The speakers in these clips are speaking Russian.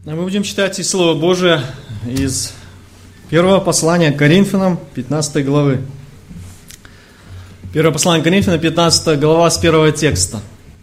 Мы будем читать из Слова Божия из первого послания к Коринфянам, 15 главы. Первое послание к Коринфянам, 15 глава, с первого текста.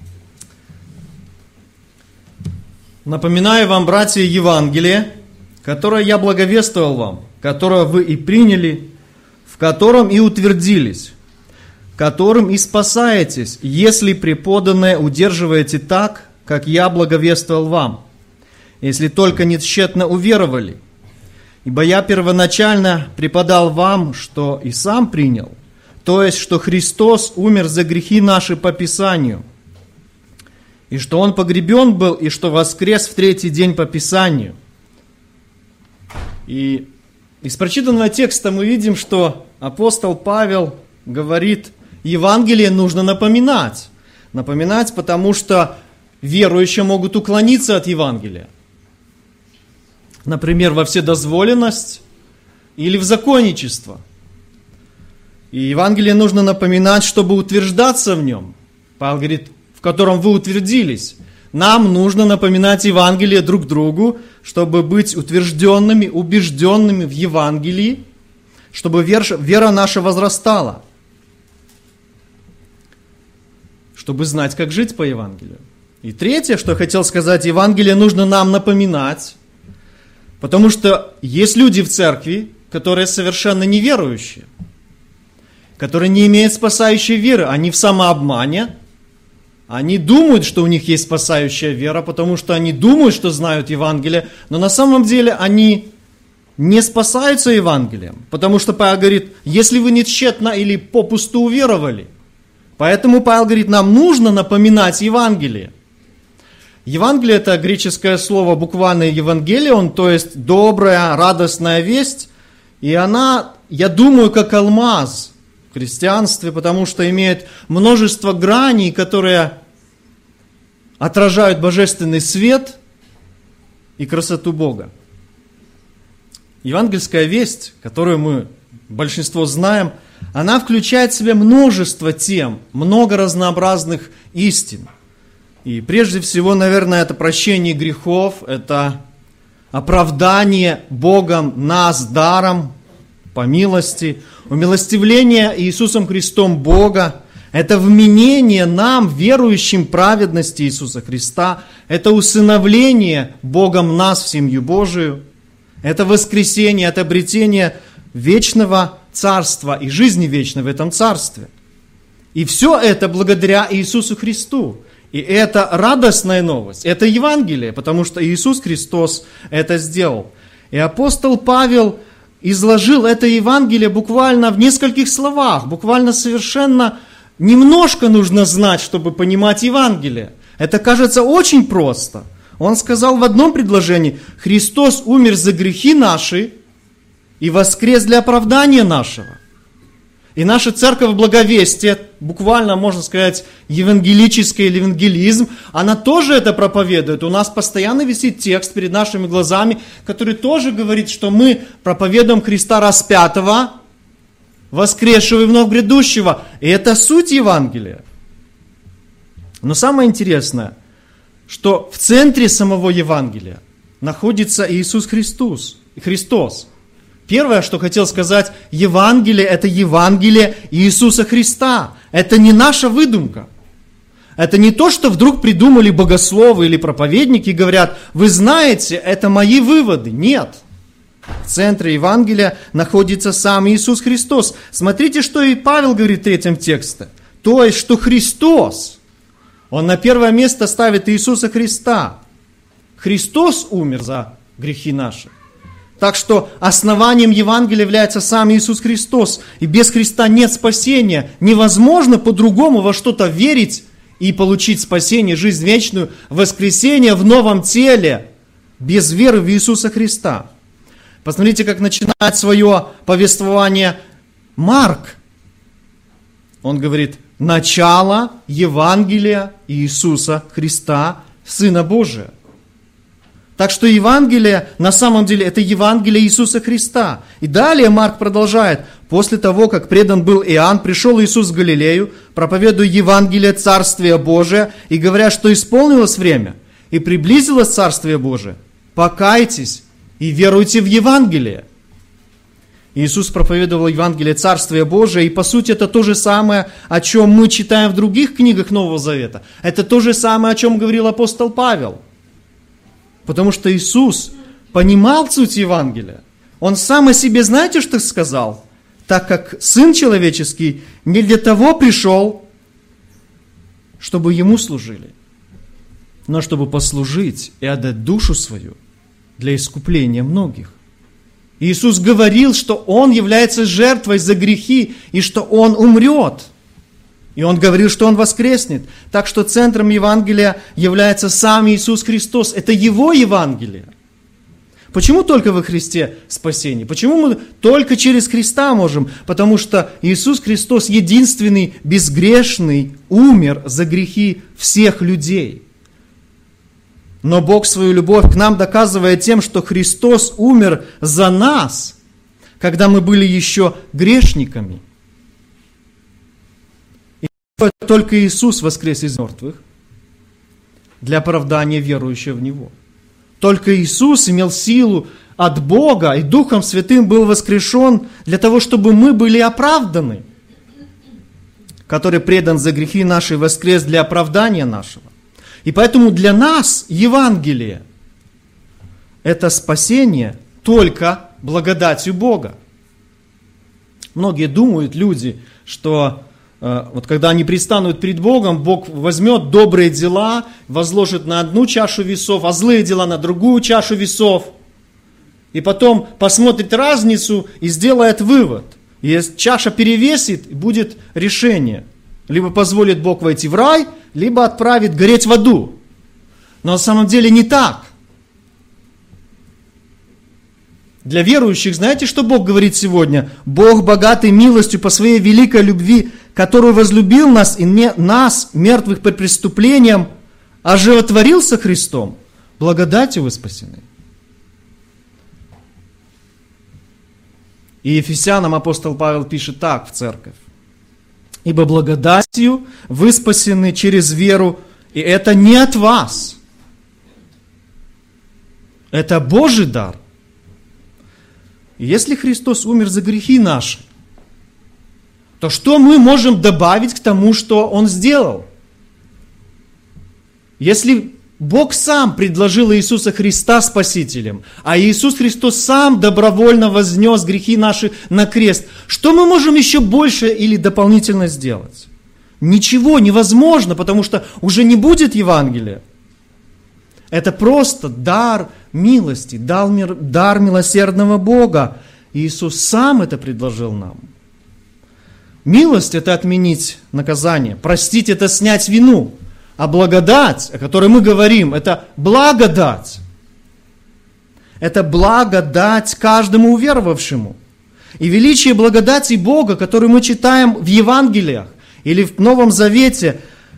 «Напоминаю вам, братья, Евангелие, которое я благовествовал вам, которое вы и приняли, в котором и утвердились, которым и спасаетесь, если преподанное удерживаете так, как я благовествовал вам, если только не тщетно уверовали. Ибо я первоначально преподал вам, что и сам принял, то есть, что Христос умер за грехи наши по Писанию, и что Он погребен был, и что воскрес в третий день по Писанию». И из прочитанного текста мы видим, что апостол Павел говорит, Евангелие нужно напоминать. Напоминать, потому что верующие могут уклониться от Евангелия. Например, во вседозволенность или в законничество. И Евангелие нужно напоминать, чтобы утверждаться в нем. Павел говорит, в котором вы утвердились. Нам нужно напоминать Евангелие друг другу, чтобы быть утвержденными, убежденными в Евангелии, чтобы вера наша возрастала. Чтобы знать, как жить по Евангелию. И третье, что я хотел сказать, Евангелие нужно нам напоминать, потому что есть люди в церкви, которые совершенно неверующие, которые не имеют спасающей веры, они в самообмане, они думают, что у них есть спасающая вера, потому что они думают, что знают Евангелие, но на самом деле они не спасаются Евангелием, потому что Павел говорит, если вы не тщетно или попусту уверовали. Поэтому Павел говорит, нам нужно напоминать Евангелие. Евангелие – это греческое слово, буквально евангелион, то есть добрая, радостная весть. И она, я думаю, как алмаз в христианстве, потому что имеет множество граней, которые отражают божественный свет и красоту Бога. Евангельская весть, которую мы большинство знаем, она включает в себя множество тем, много разнообразных истин. И прежде всего, наверное, это прощение грехов, это оправдание Богом нас даром, по милости, умилостивление Иисусом Христом Бога, это вменение нам, верующим, праведности Иисуса Христа, это усыновление Богом нас в семью Божию, это воскресение, это обретение вечного царства и жизни вечной в этом царстве. И все это благодаря Иисусу Христу. И это радостная новость, это Евангелие, потому что Иисус Христос это сделал. И апостол Павел изложил это Евангелие буквально в нескольких словах, буквально совершенно немножко нужно знать, чтобы понимать Евангелие. Это кажется очень просто. Он сказал в одном предложении, Христос умер за грехи наши и воскрес для оправдания нашего. И наша церковь благовестия, буквально можно сказать евангелический или евангелизм, она тоже это проповедует. У нас постоянно висит текст перед нашими глазами, который тоже говорит, что мы проповедуем Христа распятого, воскресшего и вновь грядущего. И это суть Евангелия. Но самое интересное, что в центре самого Евангелия находится Иисус Христос. Первое, что хотел сказать, Евангелие – это Евангелие Иисуса Христа. Это не наша выдумка. Это не то, что вдруг придумали богословы или проповедники и говорят, вы знаете, это мои выводы. Нет. В центре Евангелия находится сам Иисус Христос. Смотрите, что и Павел говорит в 3 тексте. То есть, что Христос, Он на первое место ставит Иисуса Христа. Христос умер за грехи наши. Так что основанием Евангелия является сам Иисус Христос. И без Христа нет спасения. Невозможно по-другому во что-то верить и получить спасение, жизнь вечную, воскресение в новом теле, без веры в Иисуса Христа. Посмотрите, как начинает свое повествование Марк. Он говорит, начало Евангелия Иисуса Христа, Сына Божия. Так что Евангелие, на самом деле, это Евангелие Иисуса Христа. И далее Марк продолжает. После того, как предан был Иоанн, пришел Иисус в Галилею, проповедуя Евангелие Царствия Божия, и говоря, что исполнилось время, и приблизилось Царствие Божие. покайтесь и веруйте в Евангелие. Иисус проповедовал Евангелие Царствия Божия, и по сути это то же самое, о чем мы читаем в других книгах Нового Завета. Это то же самое, о чем говорил апостол Павел. Потому что Иисус понимал суть Евангелия. Он сам о себе, знаете, что сказал? Так как Сын Человеческий не для того пришел, чтобы Ему служили, но чтобы послужить и отдать душу свою для искупления многих. Иисус говорил, что Он является жертвой за грехи и что Он умрет. И Он говорил, что Он воскреснет. Так что центром Евангелия является сам Иисус Христос. Это Его Евангелие. Почему только во Христе спасение? Почему мы только через Христа можем? Потому что Иисус Христос единственный, безгрешный, умер за грехи всех людей. Но Бог свою любовь к нам доказывает тем, что Христос умер за нас, когда мы были еще грешниками. И только Иисус воскрес из мертвых для оправдания верующего в Него. Только Иисус имел силу от Бога, и Духом Святым был воскрешен для того, чтобы мы были оправданы, который предан за грехи наши, воскрес для оправдания нашего. И поэтому для нас Евангелие – это спасение только благодатью Бога. Многие думают, люди, что вот когда они предстанут перед Богом, Бог возьмет добрые дела, возложит на одну чашу весов, а злые дела на другую чашу весов. И потом посмотрит разницу и сделает вывод. Если чаша перевесит, будет решение. Либо позволит Бог войти в рай, либо отправит гореть в аду. Но на самом деле не так. Для верующих, знаете, что Бог говорит сегодня? Бог, богатый милостью по своей великой любви, который возлюбил нас и нас, мертвых по преступлениям, оживотворился Христом. Благодатью вы спасены. И Ефесянам апостол Павел пишет так в церковь. Ибо благодатью вы спасены через веру, и это не от вас. Это Божий дар. И если Христос умер за грехи наши, то что мы можем добавить к тому, что Он сделал? Если Бог сам предложил Иисуса Христа Спасителем, а Иисус Христос сам добровольно вознес грехи наши на крест, что мы можем еще больше или дополнительно сделать? Ничего невозможно, потому что уже не будет Евангелия. Это просто дар милости, дар милосердного Бога. Иисус сам это предложил нам. Милость – это отменить наказание, простить – это снять вину. А благодать, о которой мы говорим, это благодать. Это благодать каждому уверовавшему. И величие благодати Бога, которую мы читаем в Евангелиях или в Новом Завете,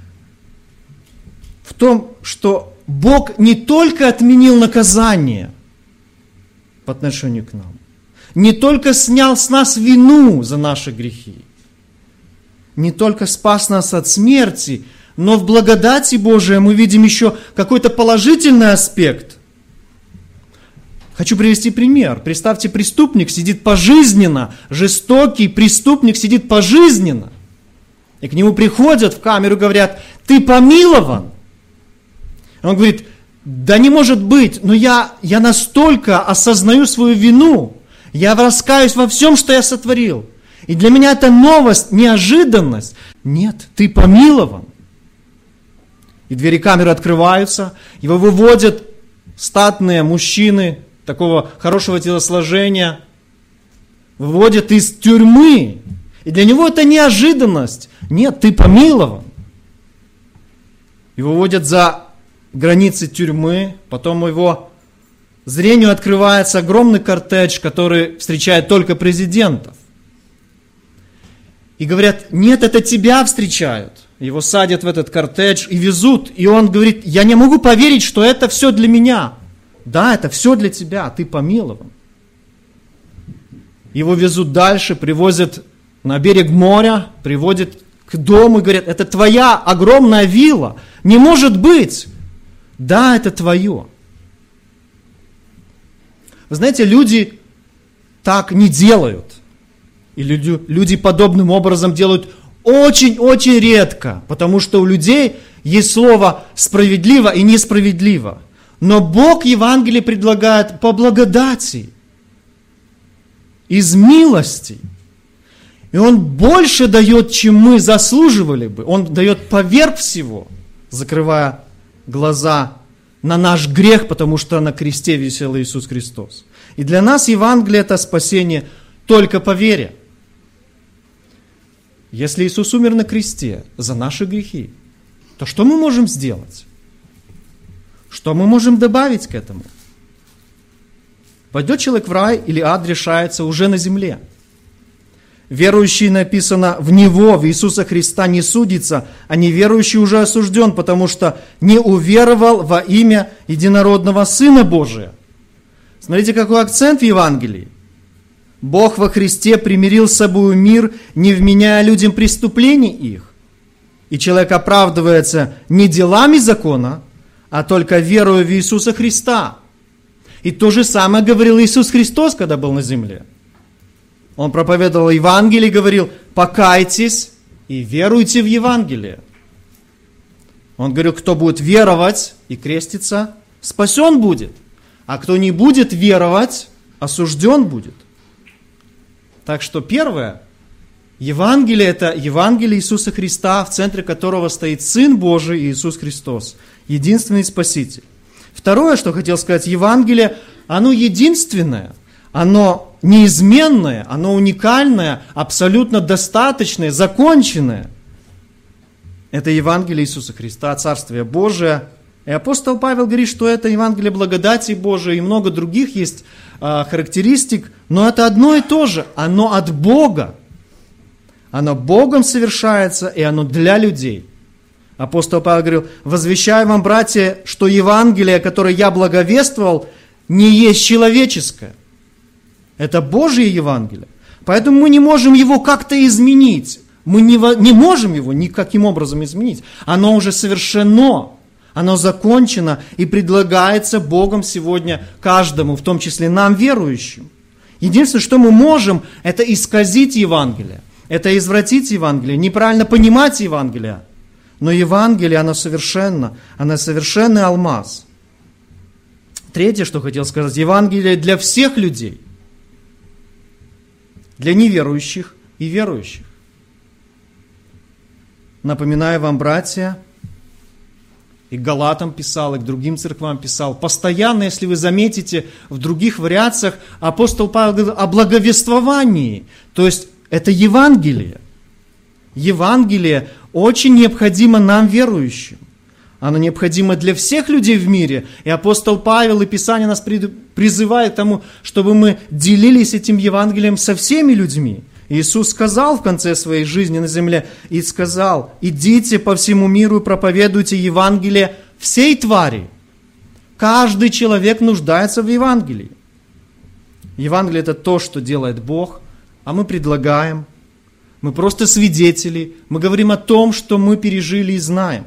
в том, что Бог не только отменил наказание по отношению к нам, не только снял с нас вину за наши грехи, не только спас нас от смерти, но в благодати Божией мы видим еще какой-то положительный аспект. Хочу привести пример. Представьте, преступник сидит пожизненно, жестокий преступник сидит пожизненно. И к нему приходят в камеру и говорят: ты помилован. Он говорит: да не может быть, но я настолько осознаю свою вину, я раскаюсь во всем, что я сотворил. И для меня это новость, неожиданность. Нет, ты помилован. И двери камеры открываются, его выводят статные мужчины такого хорошего телосложения, выводят из тюрьмы. И для него это неожиданность. Нет, ты помилован. Его выводят за границы тюрьмы, потом его зрению открывается огромный кортеж, который встречает только президентов. И говорят: нет, это тебя встречают. Его садят в этот кортеж и везут. И он говорит: я не могу поверить, что это все для меня. Да, это все для тебя, ты помилован. Его везут дальше, привозят на берег моря, приводят к дому и говорят: это твоя огромная вилла. Не может быть. Да, это твое. Вы знаете, люди так не делают. И люди подобным образом делают очень-очень редко, потому что у людей есть слово «справедливо» и «несправедливо». Но Бог Евангелие предлагает по благодати, из милости. И Он больше дает, чем мы заслуживали бы. Он дает поверх всего, закрывая глаза на наш грех, потому что на кресте висел Иисус Христос. И для нас Евангелие – это спасение только по вере. Если Иисус умер на кресте за наши грехи, то что мы можем сделать? Что мы можем добавить к этому? Пойдет человек в рай или ад решается уже на земле. Верующий, написано, в Него, в Иисуса Христа не судится, а неверующий уже осужден, потому что не уверовал во имя единородного Сына Божия. Смотрите, какой акцент в Евангелии. Бог во Христе примирил с собой мир, не вменяя людям преступлений их. И человек оправдывается не делами закона, а только верою в Иисуса Христа. И то же самое говорил Иисус Христос, когда был на земле. Он проповедовал Евангелие и говорил: покайтесь и веруйте в Евангелие. Он говорил: кто будет веровать и креститься, спасен будет. А кто не будет веровать, осужден будет. Так что первое, Евангелие – это Евангелие Иисуса Христа, в центре которого стоит Сын Божий Иисус Христос, единственный Спаситель. Второе, что хотел сказать, Евангелие, оно единственное, оно неизменное, оно уникальное, абсолютно достаточное, законченное. Это Евангелие Иисуса Христа, Царствие Божие. И апостол Павел говорит, что это Евангелие благодати Божией, и много других есть характеристик, но это одно и то же, оно от Бога. Оно Богом совершается, и оно для людей. Апостол Павел говорил: возвещаю вам, братья, что Евангелие, которое я благовествовал, не есть человеческое. Это Божье Евангелие. Поэтому мы не можем его как-то изменить. Мы не можем его никаким образом изменить. Оно уже совершено. Оно закончено и предлагается Богом сегодня каждому, в том числе нам, верующим. Единственное, что мы можем, это исказить Евангелие. Это извратить Евангелие, неправильно понимать Евангелие. Но Евангелие, оно совершенно, оно совершенный алмаз. Третье, что хотел сказать, Евангелие для всех людей. Для неверующих и верующих. Напоминаю вам, братья, и к Галатам писал, и к другим церквам писал. Постоянно, если вы заметите, в других вариациях апостол Павел говорил о благовествовании. То есть это Евангелие. Евангелие очень необходимо нам, верующим. Оно необходимо для всех людей в мире. И апостол Павел и Писание нас призывает к тому, чтобы мы делились этим Евангелием со всеми людьми. Иисус сказал в конце своей жизни на земле, и сказал: идите по всему миру и проповедуйте Евангелие всей твари. Каждый человек нуждается в Евангелии. Евангелие – это то, что делает Бог, а мы предлагаем. Мы просто свидетели, мы говорим о том, что мы пережили и знаем.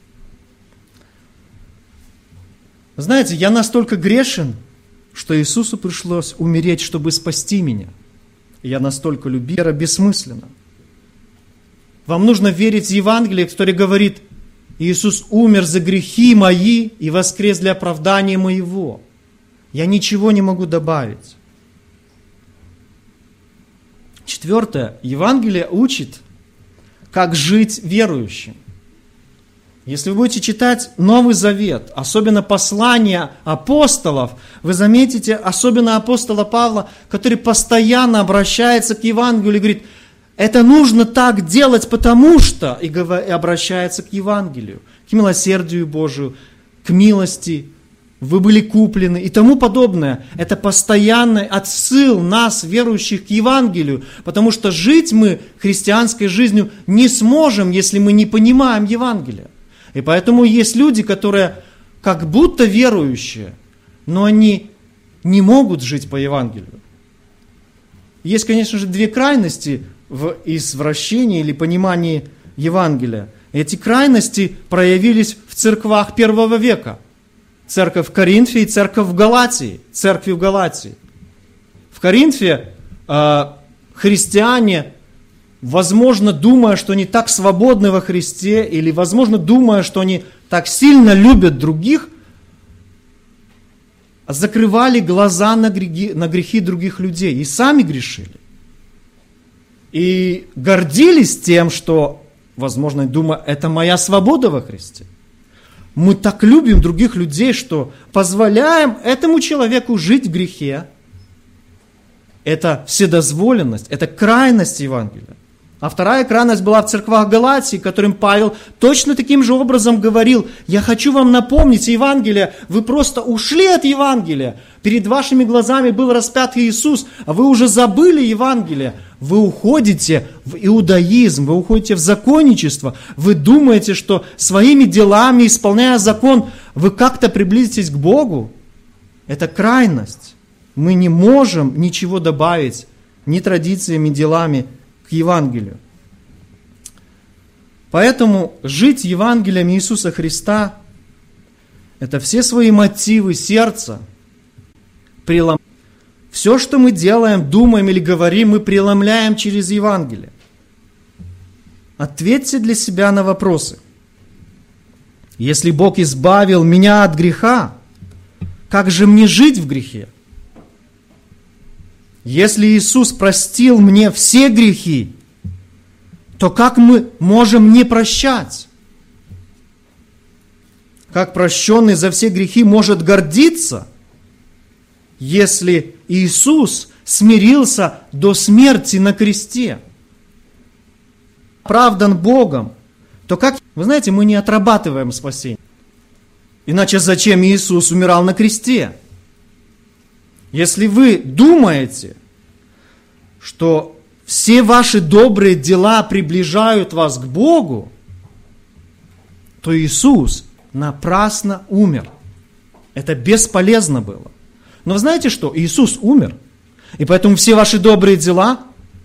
Знаете, я настолько грешен, что Иисусу пришлось умереть, чтобы спасти меня. Я настолько люблю, вера бессмысленна. Вам нужно верить в Евангелие, которое говорит: Иисус умер за грехи мои и воскрес для оправдания моего. Я ничего не могу добавить. Четвертое. Евангелие учит, как жить верующим. Если вы будете читать Новый Завет, особенно послания апостолов, вы заметите, особенно апостола Павла, который постоянно обращается к Евангелию и говорит: это нужно так делать, потому что, и обращается к Евангелию, к милосердию Божию, к милости, вы были куплены и тому подобное. Это постоянный отсыл нас, верующих, к Евангелию, потому что жить мы христианской жизнью не сможем, если мы не понимаем Евангелия. И поэтому есть люди, которые как будто верующие, но они не могут жить по Евангелию. Есть, конечно же, две крайности в извращении или понимании Евангелия. Эти крайности проявились в церквах первого века. церковь в Коринфе и церковь в Галатии, церкви в Галатии. В Коринфе христиане, возможно, думая, что они так свободны во Христе, или, возможно, думая, что они так сильно любят других, закрывали глаза на грехи других людей и сами грешили. И гордились тем, что, возможно, думая, это моя свобода во Христе. Мы так любим других людей, что позволяем этому человеку жить в грехе. Это вседозволенность, это крайность Евангелия. А вторая крайность была в церквах Галатии, которым Павел точно таким же образом говорил: я хочу вам напомнить Евангелие, вы просто ушли от Евангелия, перед вашими глазами был распят Иисус, а вы уже забыли Евангелие, вы уходите в иудаизм, вы уходите в законничество, вы думаете, что своими делами, исполняя закон, вы как-то приблизитесь к Богу. Это крайность. Мы не можем ничего добавить ни традициями, ни делами к Евангелию. Поэтому жить Евангелием Иисуса Христа – это все свои мотивы сердца преломлять. Все, что мы делаем, думаем или говорим, мы преломляем через Евангелие. Ответьте для себя на вопросы. Если Бог избавил меня от греха, как же мне жить в грехе? Если Иисус простил мне все грехи, то как мы можем не прощать? Как прощенный за все грехи может гордиться, если Иисус смирился до смерти на кресте? Оправдан Богом, то как, вы знаете, мы не отрабатываем спасение. Иначе зачем Иисус умирал на кресте? Если вы думаете, что все ваши добрые дела приближают вас к Богу, то Иисус напрасно умер. Это бесполезно было. Но вы знаете что? Иисус умер. И поэтому все ваши добрые дела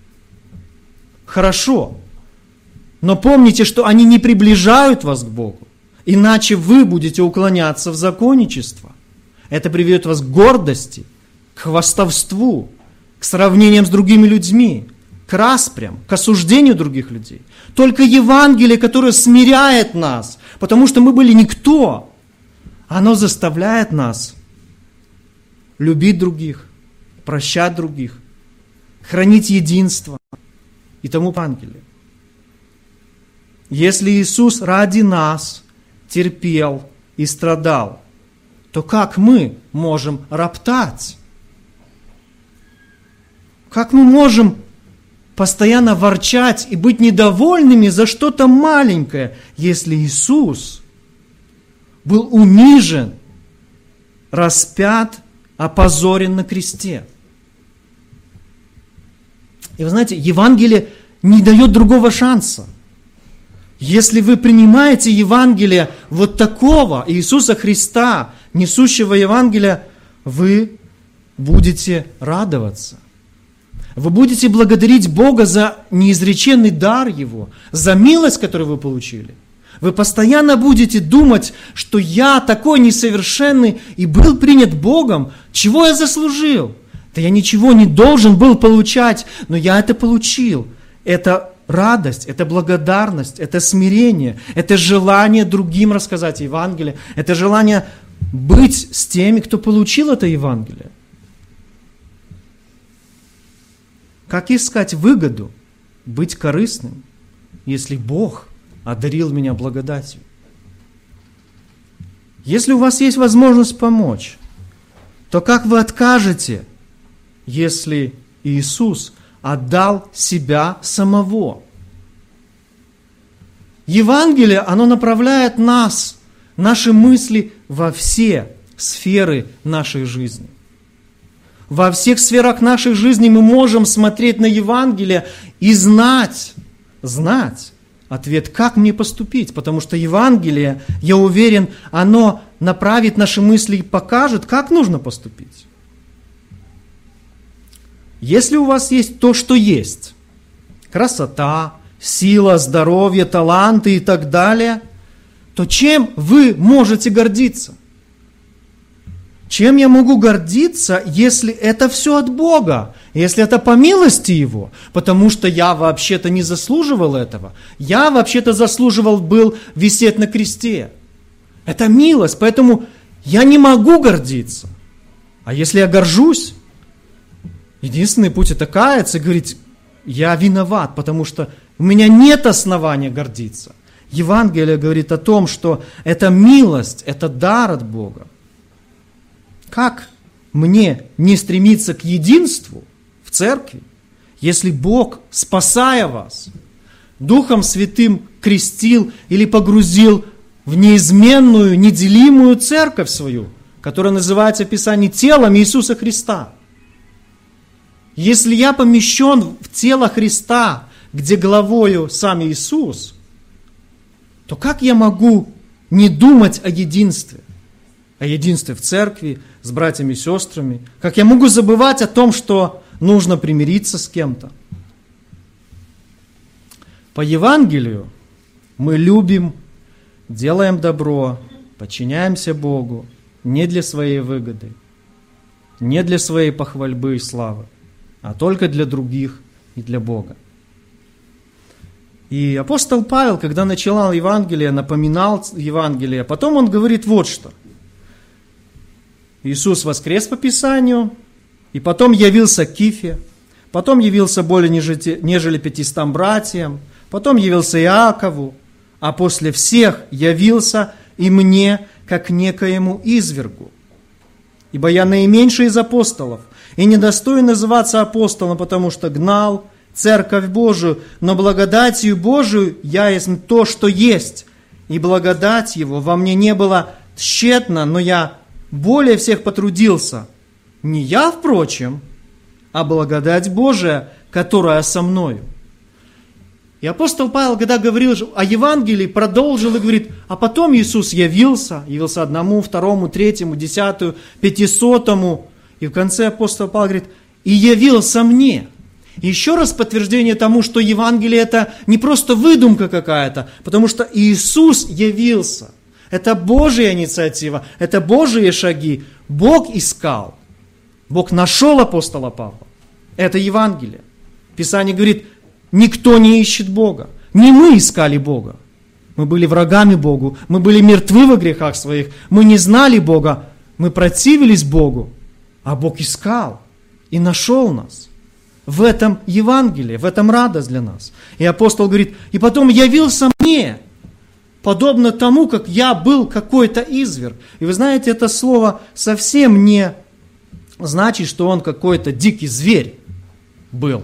хорошо. Но помните, что они не приближают вас к Богу. Иначе вы будете уклоняться в законничество. Это приведет вас к гордости, к хвастовству, к сравнениям с другими людьми, к распрям, к осуждению других людей. Только Евангелие, которое смиряет нас, потому что мы были никто, оно заставляет нас любить других, прощать других, хранить единство и тому Евангелие. Если Иисус ради нас терпел и страдал, то как мы можем роптать? Как мы можем постоянно ворчать и быть недовольными за что-то маленькое, если Иисус был унижен, распят, опозорен на кресте? И вы знаете, Евангелие не дает другого шанса. Если вы принимаете Евангелие вот такого Иисуса Христа, несущего Евангелия, вы будете радоваться. Вы будете благодарить Бога за неизреченный дар Его, за милость, которую вы получили. Вы постоянно будете думать, что я такой несовершенный и был принят Богом. Чего я заслужил? Да я ничего не должен был получать, но я это получил. Это радость, это благодарность, это смирение, это желание другим рассказать Евангелие, это желание быть с теми, кто получил это Евангелие. Как искать выгоду, быть корыстным, если Бог одарил меня благодатью? Если у вас есть возможность помочь, то как вы откажете, если Иисус отдал себя самого? Евангелие, оно направляет нас, наши мысли во все сферы нашей жизни. Во всех сферах нашей жизни мы можем смотреть на Евангелие и знать ответ, как мне поступить. Потому что Евангелие, я уверен, оно направит наши мысли и покажет, как нужно поступить. Если у вас есть то, что есть, красота, сила, здоровье, таланты и так далее, то чем вы можете гордиться? Чем я могу гордиться, если это все от Бога? Если это по милости Его? Потому что я вообще-то не заслуживал этого. Я вообще-то заслуживал был висеть на кресте. Это милость, поэтому я не могу гордиться. А если я горжусь, единственный путь это каяться и говорить, я виноват, потому что у меня нет основания гордиться. Евангелие говорит о том, что это милость, это дар от Бога. Как мне не стремиться к единству в церкви, если Бог, спасая вас, Духом Святым крестил или погрузил в неизменную, неделимую церковь свою, которая называется в Писании телом Иисуса Христа? Если я помещен в тело Христа, где главою сам Иисус, то как я могу не думать о единстве? О единстве в церкви, с братьями и сестрами? Как я могу забывать о том, что нужно примириться с кем-то? По Евангелию мы любим, делаем добро, подчиняемся Богу не для своей выгоды, не для своей похвальбы и славы, а только для других и для Бога. И апостол Павел, когда начинал Евангелие, напоминал Евангелие, потом он говорит вот что. Иисус воскрес по Писанию, и потом явился Кифе, потом явился более нежели 500 братьям, потом явился Иакову, а после всех явился и мне, как некоему извергу. Ибо я наименьший из апостолов, и недостоин называться апостолом, потому что гнал Церковь Божию, но благодатью Божию я есть то, что есть, и благодать Его во мне не была тщетна, но я более всех потрудился. Не я, впрочем, а благодать Божия, которая со мною. И апостол Павел, когда говорил о Евангелии, продолжил и говорит, а потом Иисус явился одному, второму, третьему, 10-ю, 500-му, и в конце апостол Павел говорит, и явился мне. И еще раз подтверждение тому, что Евангелие это не просто выдумка какая-то, потому что Иисус явился. Это Божья инициатива, это Божьи шаги. Бог искал, Бог нашел апостола Павла. Это Евангелие. Писание говорит, никто не ищет Бога. Не мы искали Бога. Мы были врагами Богу, мы были мертвы во грехах своих, мы не знали Бога, мы противились Богу, а Бог искал и нашел нас. В этом Евангелие, в этом радость для нас. И апостол говорит, и потом явился мне, подобно тому, как я был какой-то изверг. И вы знаете, это слово совсем не значит, что он какой-то дикий зверь был.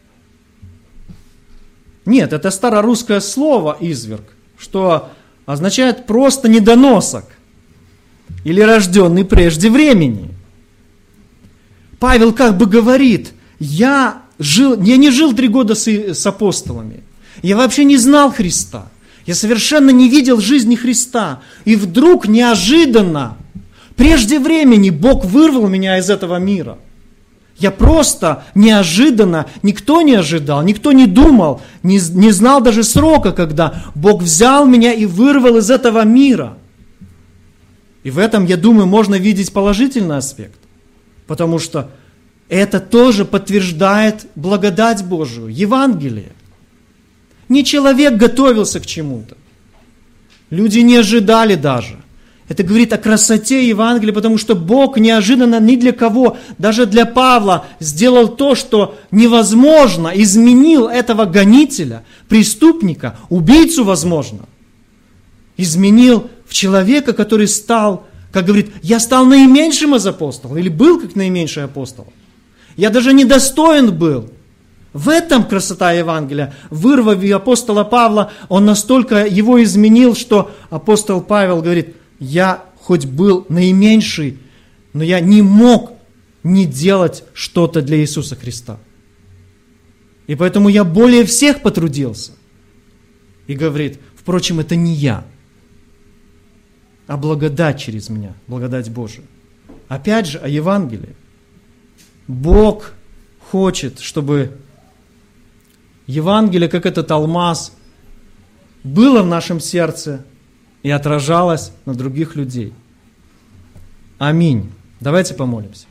Нет, это старорусское слово «изверг», что означает просто недоносок или рожденный прежде времени. Павел как бы говорит, я не жил 3 года с апостолами, я вообще не знал Христа, я совершенно не видел жизни Христа, и вдруг неожиданно, прежде времени Бог вырвал меня из этого мира. Я просто неожиданно, никто не ожидал, никто не думал, не знал даже срока, когда Бог взял меня и вырвал из этого мира. И в этом, я думаю, можно видеть положительный аспект, потому что это тоже подтверждает благодать Божию, Евангелие. Не человек готовился к чему-то, люди не ожидали даже. Это говорит о красоте Евангелия, потому что Бог неожиданно ни для кого, даже для Павла, сделал то, что невозможно, изменил этого гонителя, преступника, убийцу, возможно. Изменил в человека, который стал, как говорит, я стал наименьшим из апостолов, или был как наименьший апостол. Я даже недостоин был. В этом красота Евангелия. Вырвав апостола Павла, он настолько его изменил, что апостол Павел говорит, я хоть был наименьший, но я не мог не делать что-то для Иисуса Христа. И поэтому я более всех потрудился. И говорит, впрочем, это не я, а благодать через меня, благодать Божия. Опять же, о Евангелии. Бог хочет, чтобы Евангелие, как этот алмаз, было в нашем сердце и отражалось на других людей. Аминь. Давайте помолимся.